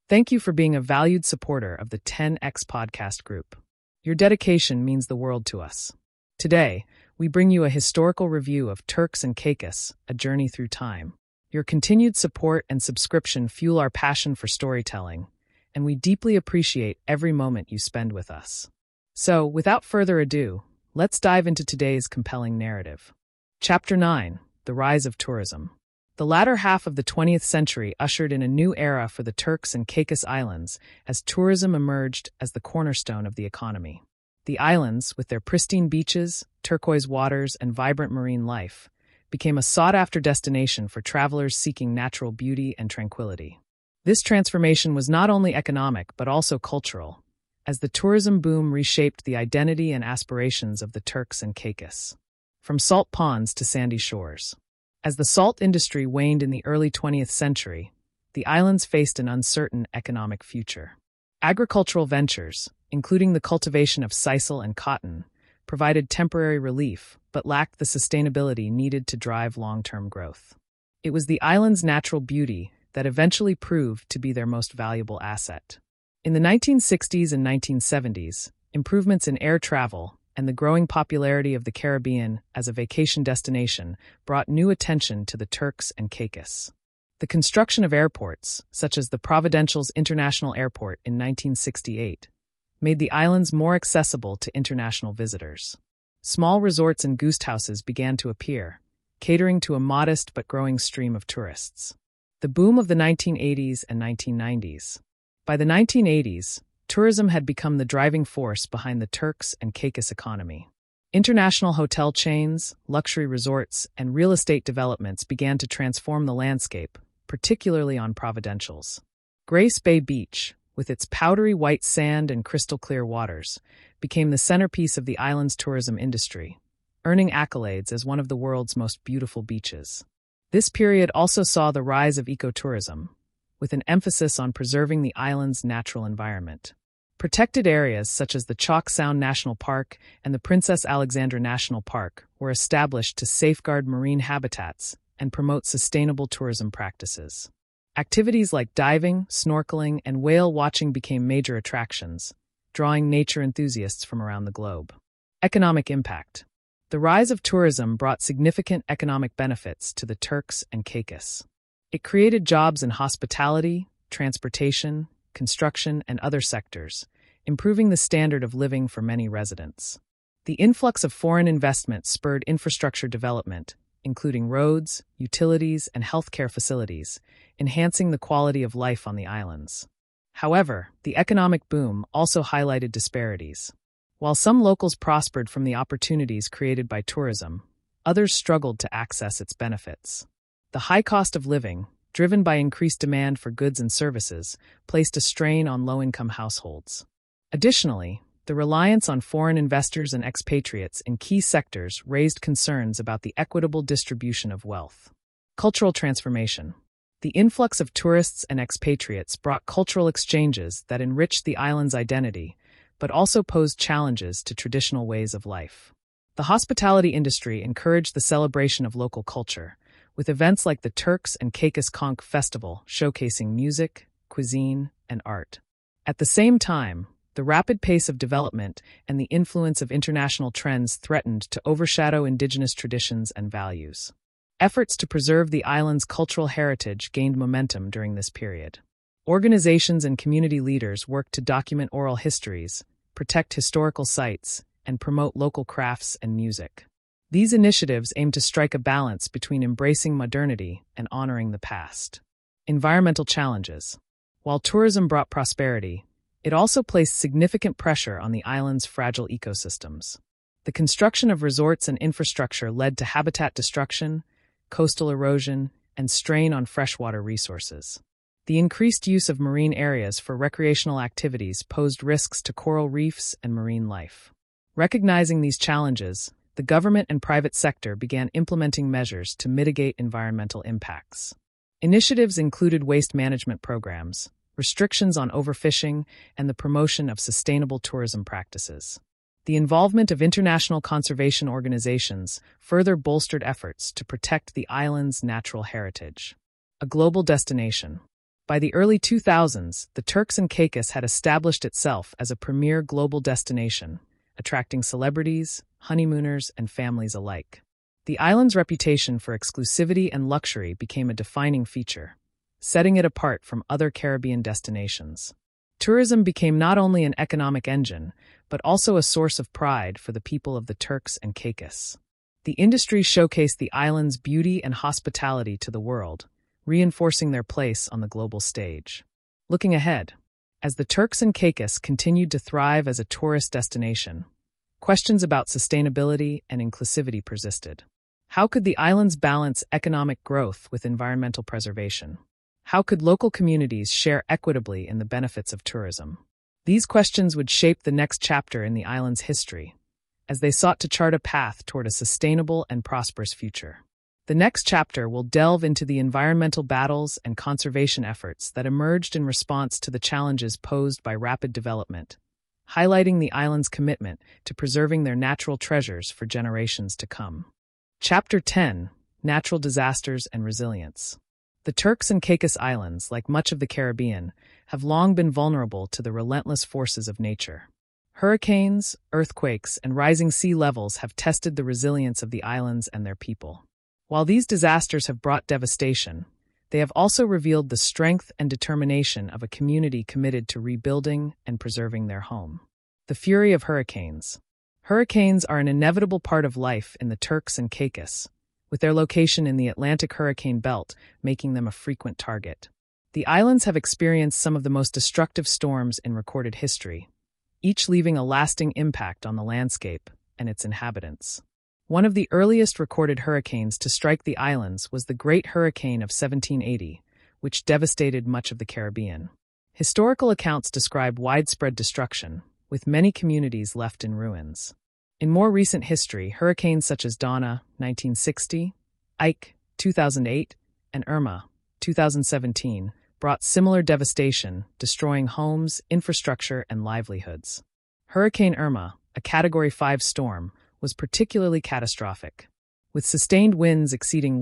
Thank you for being a valued supporter of the 10X Podcast Group. Your dedication means the world to us. Today, we bring you a historical review of Turks and Caicos, A Journey Through Time. Your continued support and subscription fuel our passion for storytelling, and we deeply appreciate every moment you spend with us. So, without further ado, let's dive into today's compelling narrative. Chapter 9: The Rise of Tourism. The latter half of the 20th century ushered in a new era for the Turks and Caicos Islands as tourism emerged as the cornerstone of the economy. The islands, with their pristine beaches, turquoise waters, and vibrant marine life, became a sought-after destination for travelers seeking natural beauty and tranquility. This transformation was not only economic but also cultural, as the tourism boom reshaped the identity and aspirations of the Turks and Caicos. From salt ponds to sandy shores. As the salt industry waned in the early 20th century, the islands faced an uncertain economic future. Agricultural ventures, including the cultivation of sisal and cotton, provided temporary relief but lacked the sustainability needed to drive long-term growth. It was the island's natural beauty that eventually proved to be their most valuable asset. In the 1960s and 1970s, improvements in air travel and the growing popularity of the Caribbean as a vacation destination brought new attention to the Turks and Caicos. The construction of airports, such as the Providenciales International Airport in 1968, made the islands more accessible to international visitors. Small resorts and guesthouses began to appear, catering to a modest but growing stream of tourists. The boom of the 1980s and 1990s. By the 1980s, tourism had become the driving force behind the Turks and Caicos economy. International hotel chains, luxury resorts, and real estate developments began to transform the landscape, particularly on Providenciales. Grace Bay Beach, with its powdery white sand and crystal-clear waters, became the centerpiece of the island's tourism industry, earning accolades as one of the world's most beautiful beaches. This period also saw the rise of ecotourism, with an emphasis on preserving the island's natural environment. Protected areas such as the Chalk Sound National Park and the Princess Alexandra National Park were established to safeguard marine habitats and promote sustainable tourism practices. Activities like diving, snorkeling, and whale watching became major attractions, drawing nature enthusiasts from around the globe. Economic impact. The rise of tourism brought significant economic benefits to the Turks and Caicos. It created jobs in hospitality, transportation, construction, and other sectors, improving the standard of living for many residents. The influx of foreign investment spurred infrastructure development, including roads, utilities, and healthcare facilities, enhancing the quality of life on the islands. However, the economic boom also highlighted disparities. While some locals prospered from the opportunities created by tourism, others struggled to access its benefits. The high cost of living, driven by increased demand for goods and services, placed a strain on low-income households. Additionally, the reliance on foreign investors and expatriates in key sectors raised concerns about the equitable distribution of wealth. Cultural transformation. The influx of tourists and expatriates brought cultural exchanges that enriched the island's identity, but also posed challenges to traditional ways of life. The hospitality industry encouraged the celebration of local culture, with events like the Turks and Caicos Conch Festival showcasing music, cuisine, and art. At the same time, the rapid pace of development and the influence of international trends threatened to overshadow indigenous traditions and values. Efforts to preserve the island's cultural heritage gained momentum during this period. Organizations and community leaders worked to document oral histories, protect historical sites, and promote local crafts and music. These initiatives aim to strike a balance between embracing modernity and honoring the past. Environmental challenges. While tourism brought prosperity, it also placed significant pressure on the island's fragile ecosystems. The construction of resorts and infrastructure led to habitat destruction, coastal erosion, and strain on freshwater resources. The increased use of marine areas for recreational activities posed risks to coral reefs and marine life. Recognizing these challenges, the government and private sector began implementing measures to mitigate environmental impacts. Initiatives included waste management programs, restrictions on overfishing, and the promotion of sustainable tourism practices. The involvement of international conservation organizations further bolstered efforts to protect the island's natural heritage. A global destination. By the early 2000s, the Turks and Caicos had established itself as a premier global destination, attracting celebrities, honeymooners, and families alike. The island's reputation for exclusivity and luxury became a defining feature, setting it apart from other Caribbean destinations. Tourism became not only an economic engine, but also a source of pride for the people of the Turks and Caicos. The industry showcased the island's beauty and hospitality to the world, reinforcing their place on the global stage. Looking ahead, as the Turks and Caicos continued to thrive as a tourist destination, questions about sustainability and inclusivity persisted. How could the islands balance economic growth with environmental preservation? How could local communities share equitably in the benefits of tourism? These questions would shape the next chapter in the island's history, as they sought to chart a path toward a sustainable and prosperous future. The next chapter will delve into the environmental battles and conservation efforts that emerged in response to the challenges posed by rapid development, highlighting the island's commitment to preserving their natural treasures for generations to come. Chapter 10: Natural Disasters and Resilience. The Turks and Caicos Islands, like much of the Caribbean, have long been vulnerable to the relentless forces of nature. Hurricanes, earthquakes, and rising sea levels have tested the resilience of the islands and their people. While these disasters have brought devastation, they have also revealed the strength and determination of a community committed to rebuilding and preserving their home. The fury of hurricanes. Hurricanes are an inevitable part of life in the Turks and Caicos, with their location in the Atlantic hurricane belt making them a frequent target. The islands have experienced some of the most destructive storms in recorded history, each leaving a lasting impact on the landscape and its inhabitants. One of the earliest recorded hurricanes to strike the islands was the Great Hurricane of 1780, which devastated much of the Caribbean. Historical accounts describe widespread destruction, with many communities left in ruins. In more recent history, hurricanes such as Donna, 1960, Ike, 2008, and Irma, 2017, brought similar devastation, destroying homes, infrastructure, and livelihoods. Hurricane Irma, a Category 5 storm, was particularly catastrophic. With sustained winds exceeding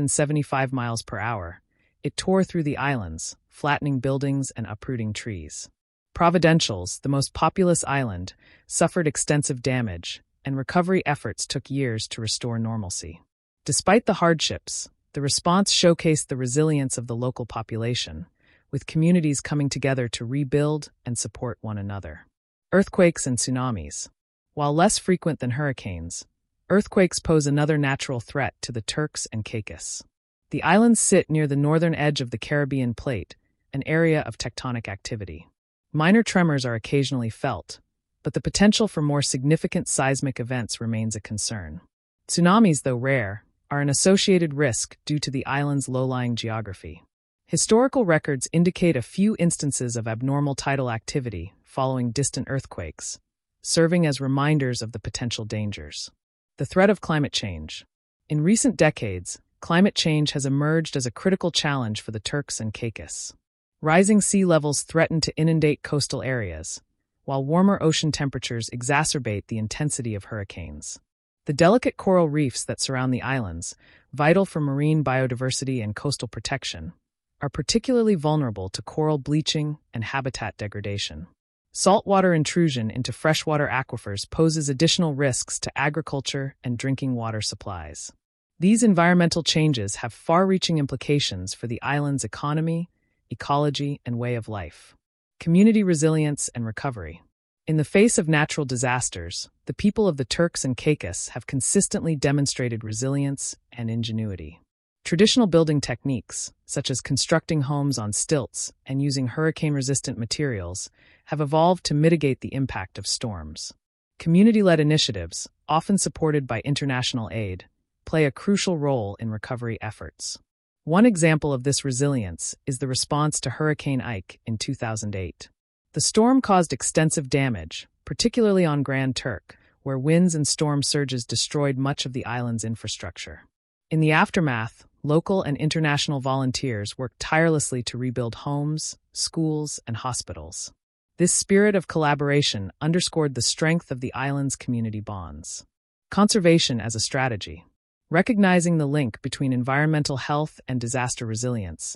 175 miles per hour, it tore through the islands, flattening buildings and uprooting trees. Providenciales, the most populous island, suffered extensive damage, and recovery efforts took years to restore normalcy. Despite the hardships, the response showcased the resilience of the local population, with communities coming together to rebuild and support one another. Earthquakes and tsunamis. While less frequent than hurricanes, earthquakes pose another natural threat to the Turks and Caicos. The islands sit near the northern edge of the Caribbean plate, an area of tectonic activity. Minor tremors are occasionally felt, but the potential for more significant seismic events remains a concern. Tsunamis, though rare, are an associated risk due to the island's low-lying geography. Historical records indicate a few instances of abnormal tidal activity following distant earthquakes, serving as reminders of the potential dangers. The threat of climate change. In recent decades, climate change has emerged as a critical challenge for the Turks and Caicos. Rising sea levels threaten to inundate coastal areas, while warmer ocean temperatures exacerbate the intensity of hurricanes. The delicate coral reefs that surround the islands, vital for marine biodiversity and coastal protection, are particularly vulnerable to coral bleaching and habitat degradation. Saltwater intrusion into freshwater aquifers poses additional risks to agriculture and drinking water supplies. These environmental changes have far-reaching implications for the island's economy, ecology, and way of life. Community resilience and recovery. In the face of natural disasters, the people of the Turks and Caicos have consistently demonstrated resilience and ingenuity. Traditional building techniques, such as constructing homes on stilts and using hurricane-resistant materials, have evolved to mitigate the impact of storms. Community-led initiatives, often supported by international aid, play a crucial role in recovery efforts. One example of this resilience is the response to Hurricane Ike in 2008. The storm caused extensive damage, particularly on Grand Turk, where winds and storm surges destroyed much of the island's infrastructure. In the aftermath, local and international volunteers worked tirelessly to rebuild homes, schools, and hospitals. This spirit of collaboration underscored the strength of the island's community bonds. Conservation as a strategy. Recognizing the link between environmental health and disaster resilience,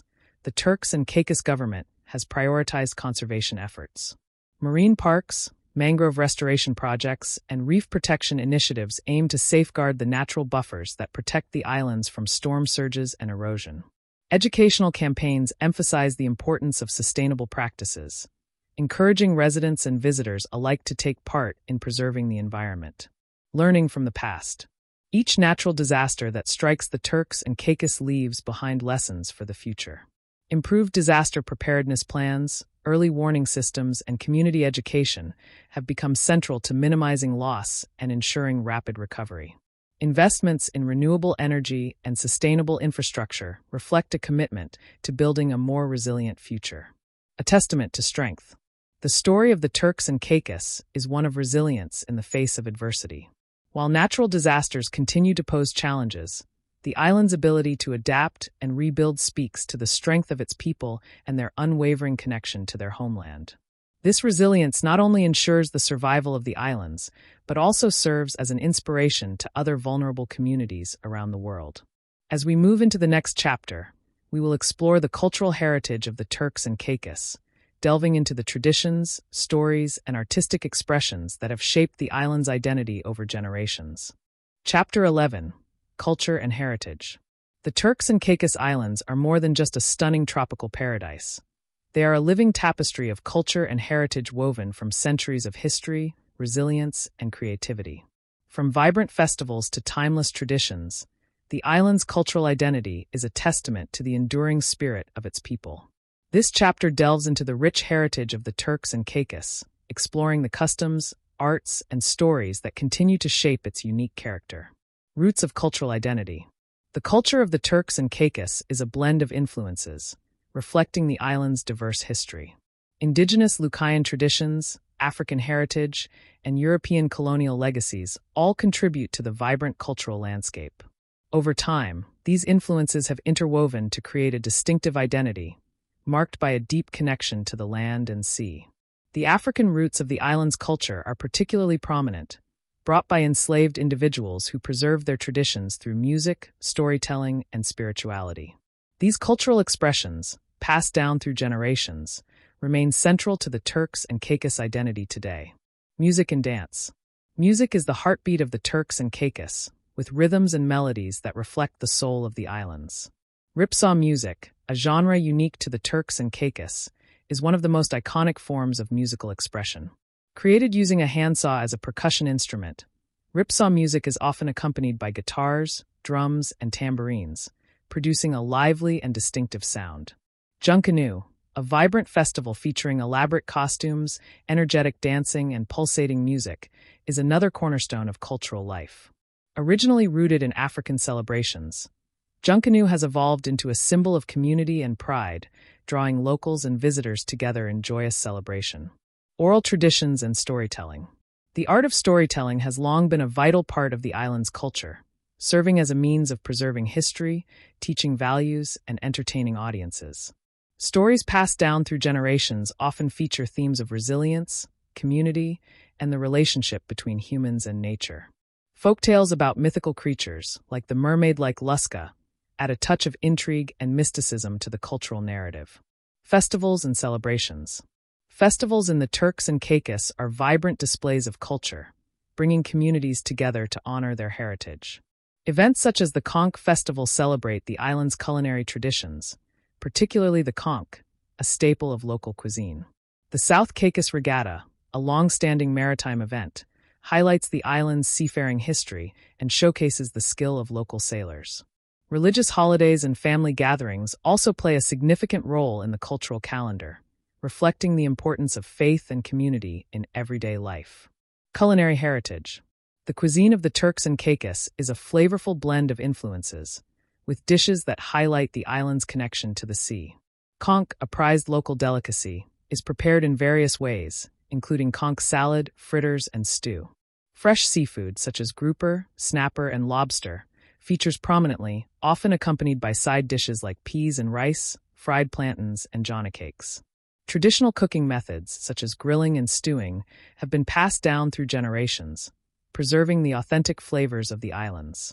the Turks and Caicos government has prioritized conservation efforts. Marine parks, mangrove restoration projects, and reef protection initiatives aim to safeguard the natural buffers that protect the islands from storm surges and erosion. Educational campaigns emphasize the importance of sustainable practices, encouraging residents and visitors alike to take part in preserving the environment. Learning from the past. Each natural disaster that strikes the Turks and Caicos leaves behind lessons for the future. Improved disaster preparedness plans, early warning systems, and community education have become central to minimizing loss and ensuring rapid recovery. Investments in renewable energy and sustainable infrastructure reflect a commitment to building a more resilient future. A testament to strength. The story of the Turks and Caicos is one of resilience in the face of adversity. While natural disasters continue to pose challenges, the island's ability to adapt and rebuild speaks to the strength of its people and their unwavering connection to their homeland. This resilience not only ensures the survival of the islands, but also serves as an inspiration to other vulnerable communities around the world. As we move into the next chapter, we will explore the cultural heritage of the Turks and Caicos, delving into the traditions, stories, and artistic expressions that have shaped the island's identity over generations. Chapter 11. Culture and Heritage. The Turks and Caicos Islands are more than just a stunning tropical paradise. They are a living tapestry of culture and heritage woven from centuries of history, resilience, and creativity. From vibrant festivals to timeless traditions, the island's cultural identity is a testament to the enduring spirit of its people. This chapter delves into the rich heritage of the Turks and Caicos, exploring the customs, arts, and stories that continue to shape its unique character. Roots of cultural identity. The culture of the Turks and Caicos is a blend of influences, reflecting the island's diverse history. Indigenous Lucayan traditions, African heritage, and European colonial legacies all contribute to the vibrant cultural landscape. Over time, these influences have interwoven to create a distinctive identity, marked by a deep connection to the land and sea. The African roots of the island's culture are particularly prominent, brought by enslaved individuals who preserved their traditions through music, storytelling, and spirituality. These cultural expressions, passed down through generations, remain central to the Turks and Caicos identity today. Music and dance. Music is the heartbeat of the Turks and Caicos, with rhythms and melodies that reflect the soul of the islands. Ripsaw music, a genre unique to the Turks and Caicos, is one of the most iconic forms of musical expression. Created using a handsaw as a percussion instrument, ripsaw music is often accompanied by guitars, drums, and tambourines, producing a lively and distinctive sound. Junkanoo, a vibrant festival featuring elaborate costumes, energetic dancing, and pulsating music, is another cornerstone of cultural life. Originally rooted in African celebrations, Junkanoo has evolved into a symbol of community and pride, drawing locals and visitors together in joyous celebration. Oral traditions and storytelling. The art of storytelling has long been a vital part of the island's culture, serving as a means of preserving history, teaching values, and entertaining audiences. Stories passed down through generations often feature themes of resilience, community, and the relationship between humans and nature. Folktales about mythical creatures, like the mermaid-like Luska, add a touch of intrigue and mysticism to the cultural narrative. Festivals and celebrations. Festivals in the Turks and Caicos are vibrant displays of culture, bringing communities together to honor their heritage. Events such as the Conch Festival celebrate the island's culinary traditions, particularly the conch, a staple of local cuisine. The South Caicos Regatta, a long-standing maritime event, highlights the island's seafaring history and showcases the skill of local sailors. Religious holidays and family gatherings also play a significant role in the cultural calendar, reflecting the importance of faith and community in everyday life. Culinary heritage. The cuisine of the Turks and Caicos is a flavorful blend of influences, with dishes that highlight the island's connection to the sea. Conch, a prized local delicacy, is prepared in various ways, including conch salad, fritters, and stew. Fresh seafood, such as grouper, snapper, and lobster, features prominently, often accompanied by side dishes like peas and rice, fried plantains, and johnny cakes. Traditional cooking methods, such as grilling and stewing, have been passed down through generations, preserving the authentic flavors of the islands.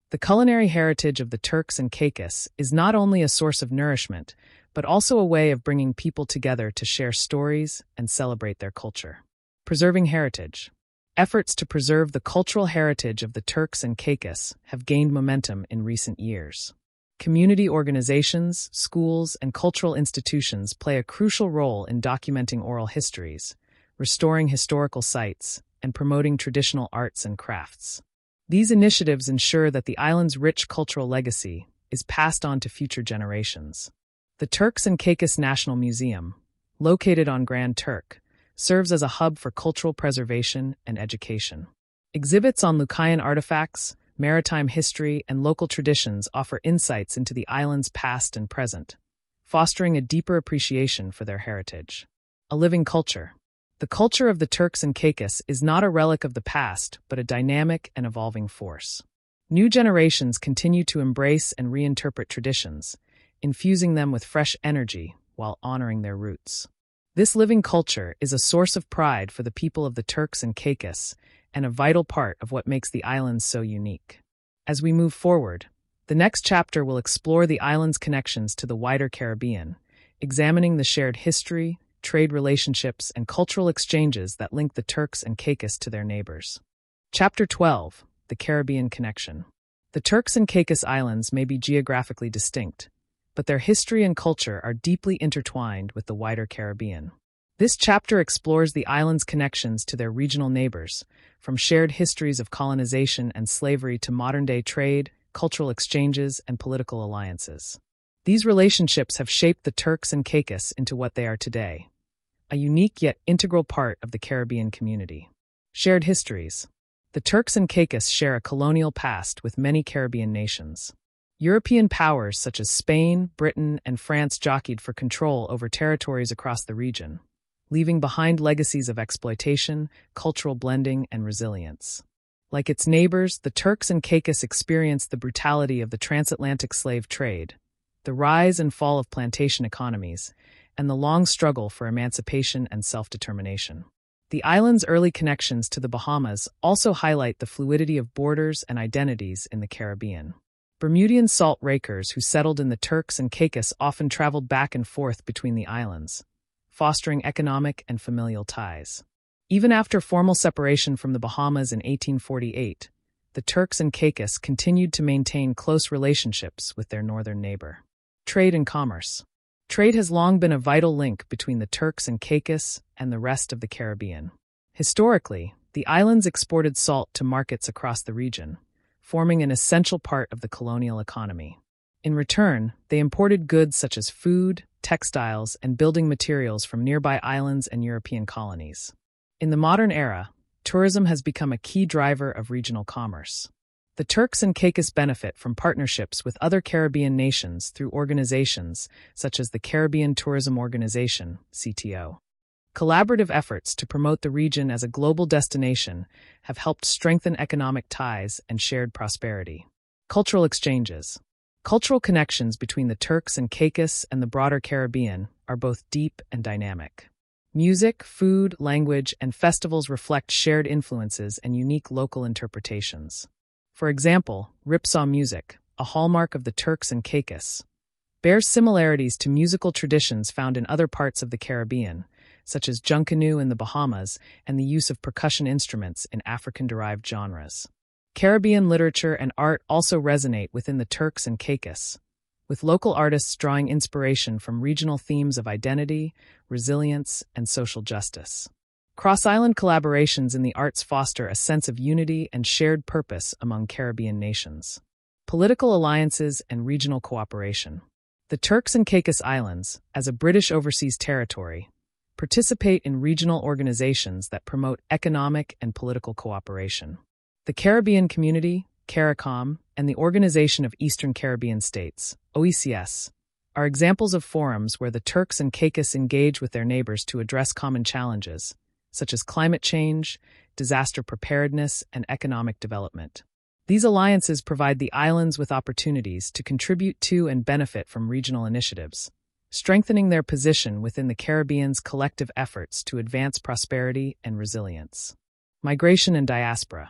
The culinary heritage of the Turks and Caicos is not only a source of nourishment, but also a way of bringing people together to share stories and celebrate their culture. Preserving heritage. Efforts to preserve the cultural heritage of the Turks and Caicos have gained momentum in recent years. Community organizations, schools, and cultural institutions play a crucial role in documenting oral histories, restoring historical sites, and promoting traditional arts and crafts. These initiatives ensure that the island's rich cultural legacy is passed on to future generations. The Turks and Caicos National Museum, located on Grand Turk, serves as a hub for cultural preservation and education. Exhibits on Lucayan artifacts, maritime history, and local traditions offer insights into the island's past and present, fostering a deeper appreciation for their heritage. A living culture. The culture of the Turks and Caicos is not a relic of the past, but a dynamic and evolving force. New generations continue to embrace and reinterpret traditions, infusing them with fresh energy while honoring their roots. This living culture is a source of pride for the people of the Turks and Caicos and a vital part of what makes the islands so unique. As we move forward, the next chapter will explore the island's connections to the wider Caribbean, examining the shared history, trade relationships, and cultural exchanges that link the Turks and Caicos to their neighbors. Chapter 12. The Caribbean Connection. The Turks and Caicos Islands may be geographically distinct, but their history and culture are deeply intertwined with the wider Caribbean. This chapter explores the island's connections to their regional neighbors, from shared histories of colonization and slavery to modern-day trade, cultural exchanges, and political alliances. These relationships have shaped the Turks and Caicos into what they are today, a unique yet integral part of the Caribbean community. Shared histories. The Turks and Caicos share a colonial past with many Caribbean nations. European powers such as Spain, Britain, and France jockeyed for control over territories across the region, leaving behind legacies of exploitation, cultural blending, and resilience. Like its neighbors, the Turks and Caicos experienced the brutality of the transatlantic slave trade, the rise and fall of plantation economies, and the long struggle for emancipation and self-determination. The island's early connections to the Bahamas also highlight the fluidity of borders and identities in the Caribbean. Bermudian salt rakers who settled in the Turks and Caicos often traveled back and forth between the islands, fostering economic and familial ties. Even after formal separation from the Bahamas in 1848, the Turks and Caicos continued to maintain close relationships with their northern neighbor. Trade and commerce. Trade has long been a vital link between the Turks and Caicos and the rest of the Caribbean. Historically, the islands exported salt to markets across the region, forming an essential part of the colonial economy. In return, they imported goods such as food, textiles, and building materials from nearby islands and European colonies. In the modern era, tourism has become a key driver of regional commerce. The Turks and Caicos benefit from partnerships with other Caribbean nations through organizations such as the Caribbean Tourism Organization, CTO. Collaborative efforts to promote the region as a global destination have helped strengthen economic ties and shared prosperity. Cultural exchanges. Cultural connections between the Turks and Caicos and the broader Caribbean are both deep and dynamic. Music, food, language, and festivals reflect shared influences and unique local interpretations. For example, ripsaw music, a hallmark of the Turks and Caicos, bears similarities to musical traditions found in other parts of the Caribbean, such as junkanoo in the Bahamas and the use of percussion instruments in African-derived genres. Caribbean literature and art also resonate within the Turks and Caicos, with local artists drawing inspiration from regional themes of identity, resilience, and social justice. Cross-island collaborations in the arts foster a sense of unity and shared purpose among Caribbean nations. Political alliances and regional cooperation. The Turks and Caicos Islands, as a British overseas territory, participate in regional organizations that promote economic and political cooperation. The Caribbean Community, CARICOM, and the Organization of Eastern Caribbean States, OECS, are examples of forums where the Turks and Caicos engage with their neighbors to address common challenges, such as climate change, disaster preparedness, and economic development. These alliances provide the islands with opportunities to contribute to and benefit from regional initiatives, strengthening their position within the Caribbean's collective efforts to advance prosperity and resilience. Migration and diaspora.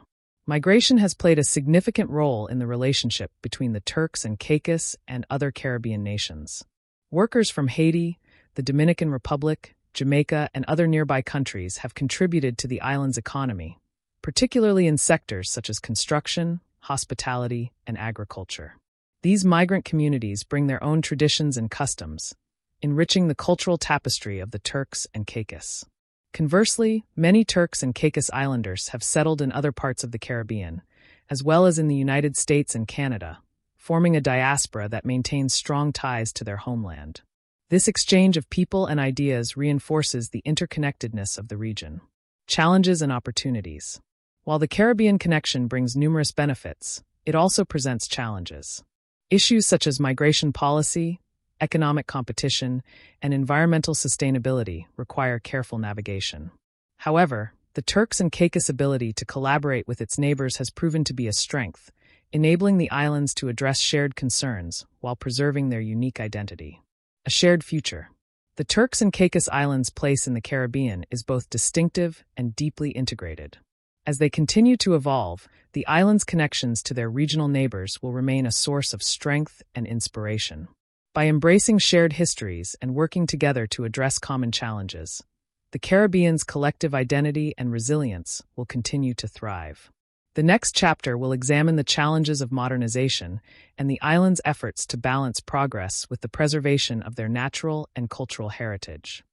Migration has played a significant role in the relationship between the Turks and Caicos and other Caribbean nations. Workers from Haiti, the Dominican Republic, Jamaica, and other nearby countries have contributed to the island's economy, particularly in sectors such as construction, hospitality, and agriculture. These migrant communities bring their own traditions and customs, enriching the cultural tapestry of the Turks and Caicos. Conversely, many Turks and Caicos Islanders have settled in other parts of the Caribbean, as well as in the United States and Canada, forming a diaspora that maintains strong ties to their homeland. This exchange of people and ideas reinforces the interconnectedness of the region. Challenges and opportunities. While the Caribbean connection brings numerous benefits, it also presents challenges. Issues such as migration policy, economic competition, and environmental sustainability require careful navigation. However, the Turks and Caicos' ability to collaborate with its neighbors has proven to be a strength, enabling the islands to address shared concerns while preserving their unique identity. A shared future. The Turks and Caicos Islands' place in the Caribbean is both distinctive and deeply integrated. As they continue to evolve, the islands' connections to their regional neighbors will remain a source of strength and inspiration. By embracing shared histories and working together to address common challenges, the Caribbean's collective identity and resilience will continue to thrive. The next chapter will examine the challenges of modernization and the island's efforts to balance progress with the preservation of their natural and cultural heritage.